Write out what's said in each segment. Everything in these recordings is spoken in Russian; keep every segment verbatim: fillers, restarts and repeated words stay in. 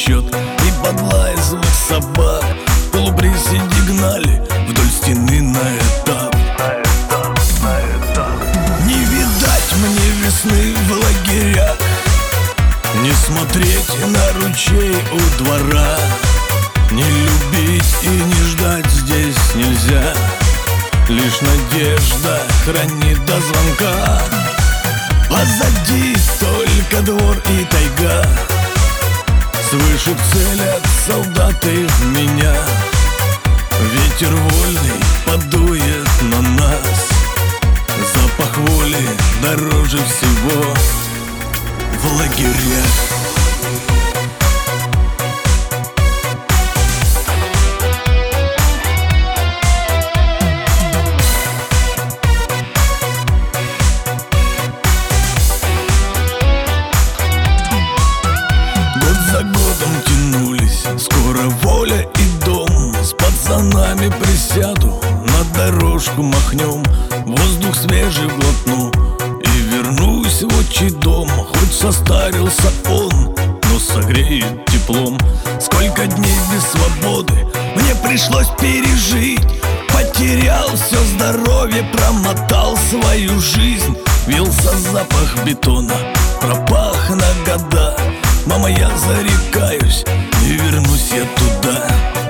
счет. И под лай звук собак полуприседи гнали вдоль стены на этап. Не видать мне весны в лагерях, не смотреть на ручей у двора. Не любить и не ждать здесь нельзя, лишь надежда хранит до звонка. Позади только двор и тайга, свыше целят солдаты в меня. Ветер вольный подует на нас, запах воли дороже всего в лагерях. За годом тянулись, скоро воля и дом. С пацанами присяду, на дорожку махнем, воздух свежий глотну и вернусь в отчий дом. Хоть состарился он, но согреет теплом. Сколько дней без свободы мне пришлось пережить. Потерял все здоровье, промотал свою жизнь. Вился запах бетона, пропах на года. Мама, я зарекаюсь, не вернусь я туда.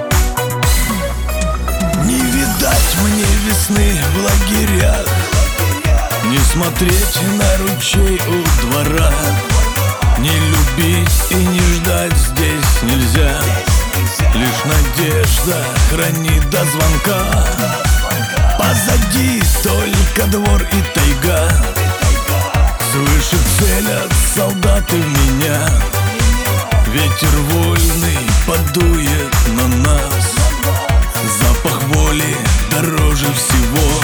Не видать мне весны в лагерях, не смотреть на ручей у двора. Не любить и не ждать здесь нельзя, лишь надежда хранит до звонка. Позади только двор и тайга, свыше целят солдаты в меня. Ветер вольный подует на нас, запах воли дороже всего.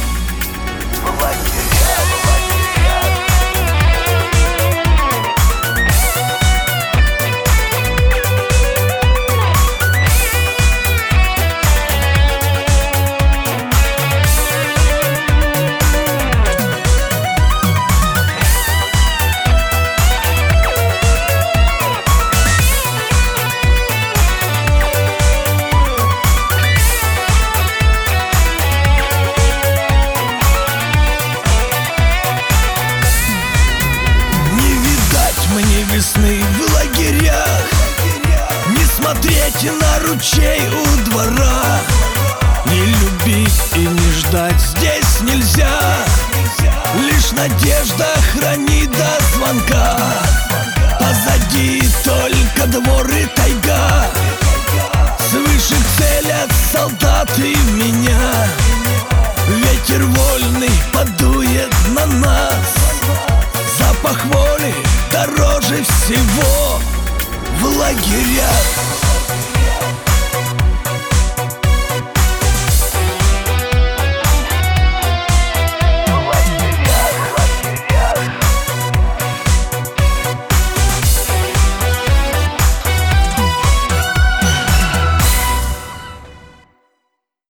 Весны в лагерях, не смотреть на ручей у двора. Не любить и не ждать здесь нельзя, лишь надежда хранит до звонка. Позади только двор и тайга, свыше целят солдаты в меня. Ветер вольный под